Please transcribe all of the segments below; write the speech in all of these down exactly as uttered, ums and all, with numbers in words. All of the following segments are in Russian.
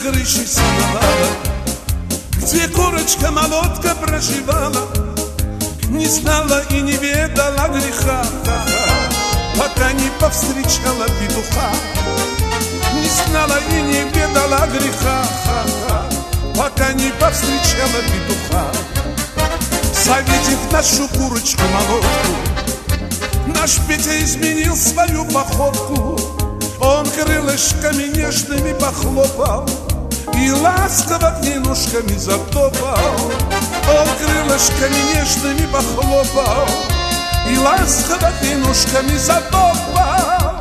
крыше сеновала, где курочка-молотка проживала, не знала и не ведала греха, пока не повстречала петуха. Не знала и не ведала греха, пока не повстречала петуха. Завидев нашу курочку-молотку, наш Петя изменил свою походку. Он крылышками нежными похлопал и ласково к ней ножками затопал. Он крылышками нежными похлопал и ласково к ней ножками затопал.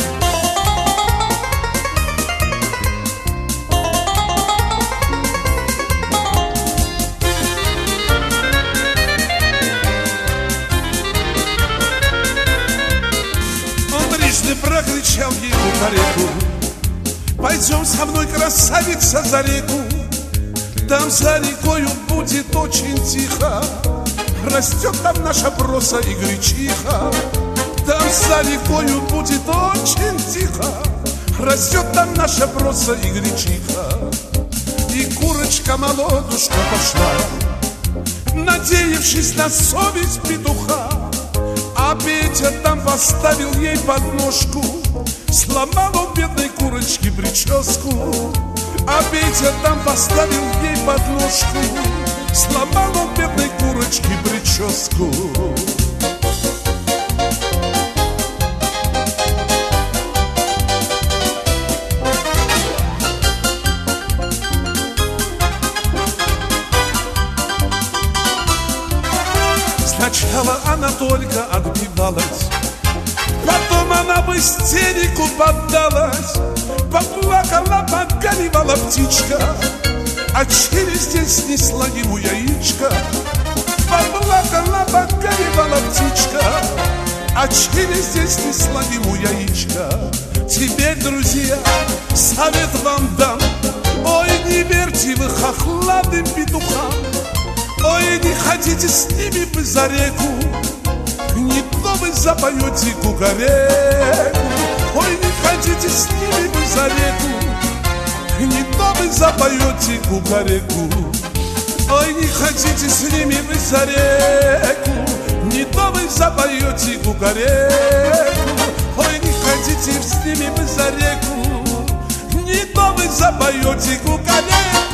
Прокричал ей кукареку: пойдем со мной, красавица, за реку. Там за рекою будет очень тихо, растет там наша проса и гречиха. Там за рекою будет очень тихо, растет там наша проса и гречиха. И курочка-молодушка пошла, надеявшись на совесть петуха. А Петя там поставил ей подножку, сломал у бедной курочки прическу. А Петя там поставил ей подножку, сломал у бедной курочки прическу. Сначала она только отбивалась, потом она в истерику поддалась. Поплакала, погоревала птичка, а через день снесла ему яичко. Поплакала, погоревала птичка, а через день снесла ему яичко. Теперь, друзья, совет вам дам: ой, не верьте вы хохлатым петухам. Ой, не ходите с ними вы за реку, не то вы запоете кукареку. Ой, не ходите с ними вы за реку, не то вы запоете кукареку. Ой, не ходите с ними вы за реку, не то вы запоете кукареку. Ой, не ходите с ними вы за реку, не то вы запоете кукареку.